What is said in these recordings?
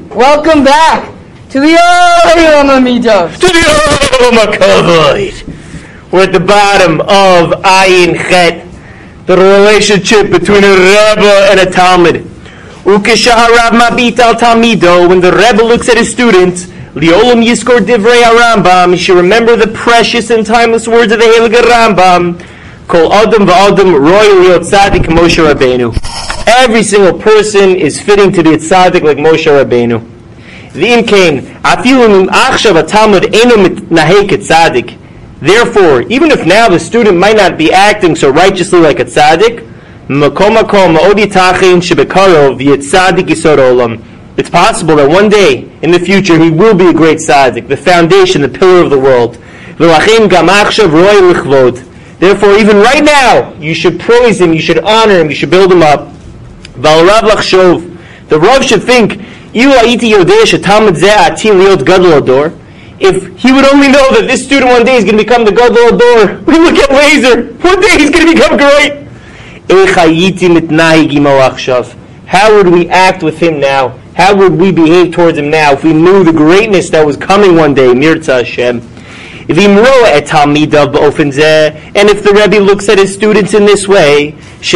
Welcome back to the Olam Amidah. To the Olam HaKavod. We're at the bottom of Ayin Chet, the relationship between a Rebbe and a Talmud. Ukeshaharav mabit al Talmido, when the Rebbe looks at his students, Liolam Yizkor Divrei HaRambam, he should remember the precious and timeless words of the Heilige Rambam. Kol Adam v'Adam Roy Liot Tzadik Moshe Rabbeinu. Every single person is fitting to be a tzaddik like Moshe Rabbeinu. V'im kain, afilu im achshav haTalmud eino mitnahek tzaddik. Therefore, even if now the student might not be acting so righteously like a tzaddik, makom makom ma'od yitachin shebekarov v'yitzadik yisod olam. It's possible that one day in the future he will be a great tzaddik, the foundation, the pillar of the world. V'lachem gam achshav roy lichvod. Therefore, even right now, you should praise him, you should honor him, you should build him up. The Rav should think, if he would only know that this student one day is going to become the Gadol Ador, we look at Laser, one day he's going to become great. How would we act with him now? How would we behave towards him now if we knew the greatness that was coming one day? Mirza Hashem. And if the Rebbe looks at his students in this way, this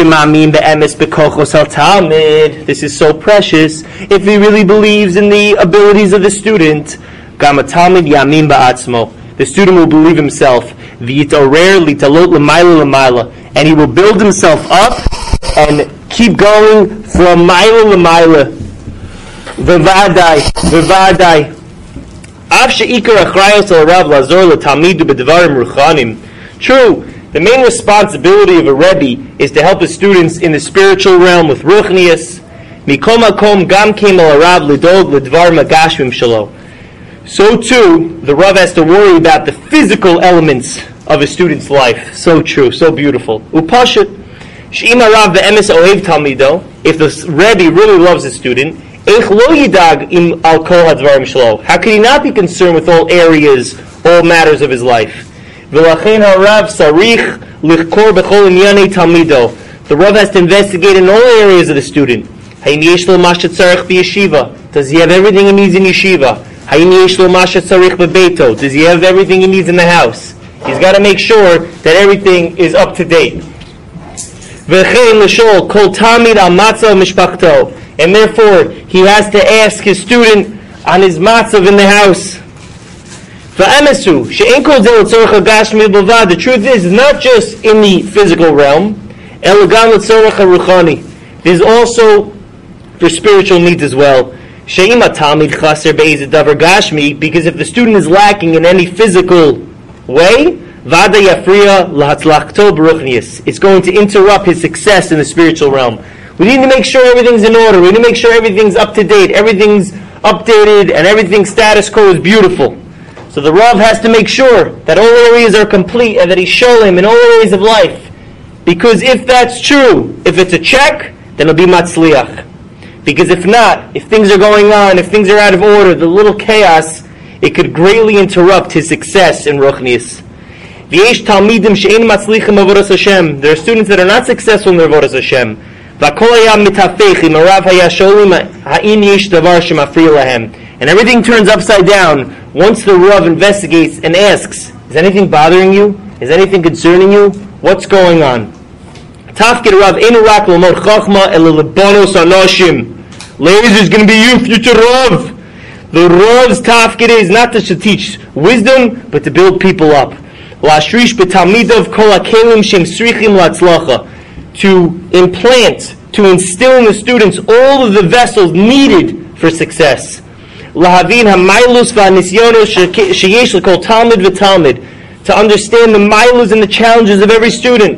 is so precious. If he really believes in the abilities of the student, the student will believe himself, and he will build himself up and keep going from mile to mile. V'vadai. True, the main responsibility of a Rebbe is to help his students in the spiritual realm with ruchnius. So too, the Rav has to worry about the physical elements of a student's life. So true, so beautiful. If the Rebbe really loves his student, how could he not be concerned with all areas, all matters of his life? The Rav has to investigate in all areas of the student. Does he have everything he needs in yeshiva? Does he have everything he needs in the house? He's got to make sure that everything is up to date. And therefore, he has to ask his student on his matzav in the house. The truth is, it's not just in the physical realm. There's also for spiritual needs as well. Because if the student is lacking in any physical way, it's going to interrupt his success in the spiritual realm. We need to make sure everything's in order. We need to make sure everything's up to date, everything's updated, and everything's status quo is beautiful. So the Rav has to make sure that all areas are complete and that he's sholem in all areas of life. Because if that's true, if it's a check, then it'll be matzliach. Because if not, if things are going on, if things are out of order, the little chaos, it could greatly interrupt his success in ruchnius. There are students that are not successful in their avodas Hashem. And everything turns upside down once the Rav investigates and asks, is anything bothering you? Is anything concerning you? What's going on? Ladies, it's going to be you, future Rav. The Rav's tafkid is not just to teach wisdom, but to build people up. To implant, to instill in the students all of the vessels needed for success. To understand the milos and the challenges of every student.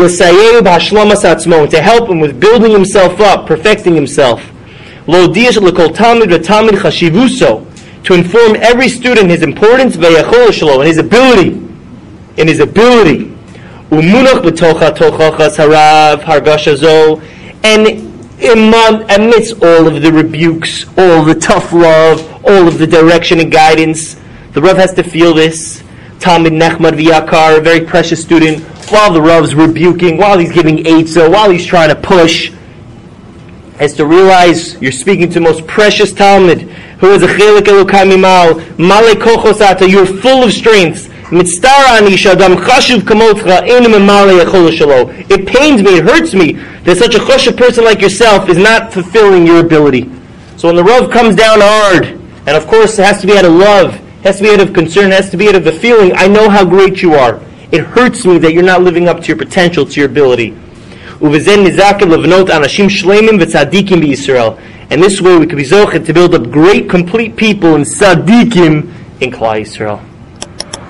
To help him with building himself up, perfecting himself. To inform every student his importance and his ability. And amidst all of the rebukes, all the tough love, all of the direction and guidance, the Rav has to feel this. Talmid Nechmad V'Yakar, a very precious student, while the Rav's rebuking, while he's giving eitzah, while he's trying to push, has to realize you're speaking to the most precious Talmud, who is a chelik Elokai mimal, male kochos ata, you're full of strengths. It pains me, it hurts me that such a choshev person like yourself is not fulfilling your ability. So when the Rav comes down hard, and of course it has to be out of love, it has to be out of concern, it has to be out of the feeling, I know how great you are. It hurts me that you're not living up to your potential, to your ability. And this way we could be zochet to build up great, complete people and tzaddikim in Klal Yisrael.